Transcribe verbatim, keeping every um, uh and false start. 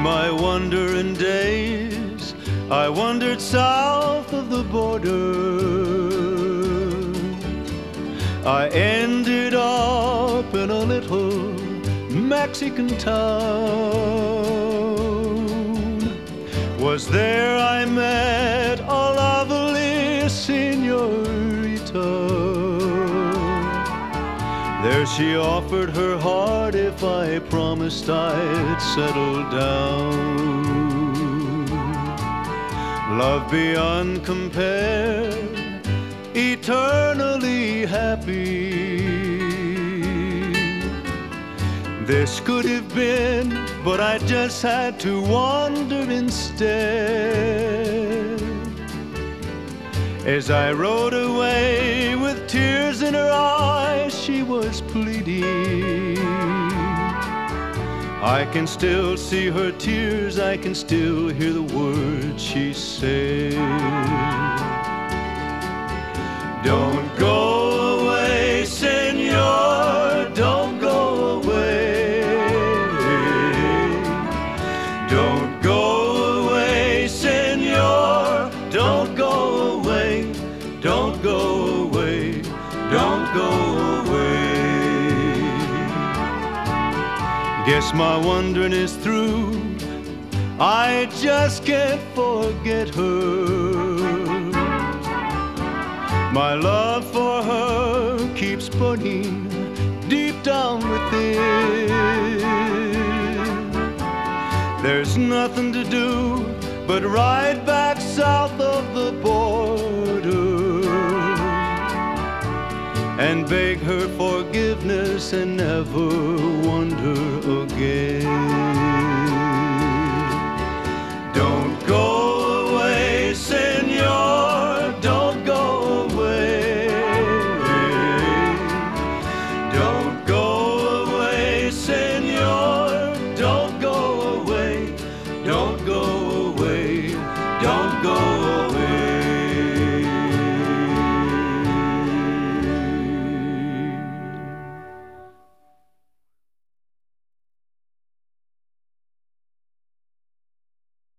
my wandering days, I wandered south of the border. I ended up in a little Mexican town. Was there I met a lovely señorita. There she offered her heart if I promised I'd settle down. Love beyond compare, eternally happy. This could have been, but I just had to wander instead. As I rode away with tears in her eyes, she was pleading. I can still see her tears, I can still hear the words she said. Don't go away, Señor, don't go away. Don't go away, Señor, don't go away. Don't go away, don't go away. Guess my wandering is through, I just can't forget her. My love for her keeps burning deep down within. There's nothing to do but ride back south of the border and beg her forgiveness and never wonder again.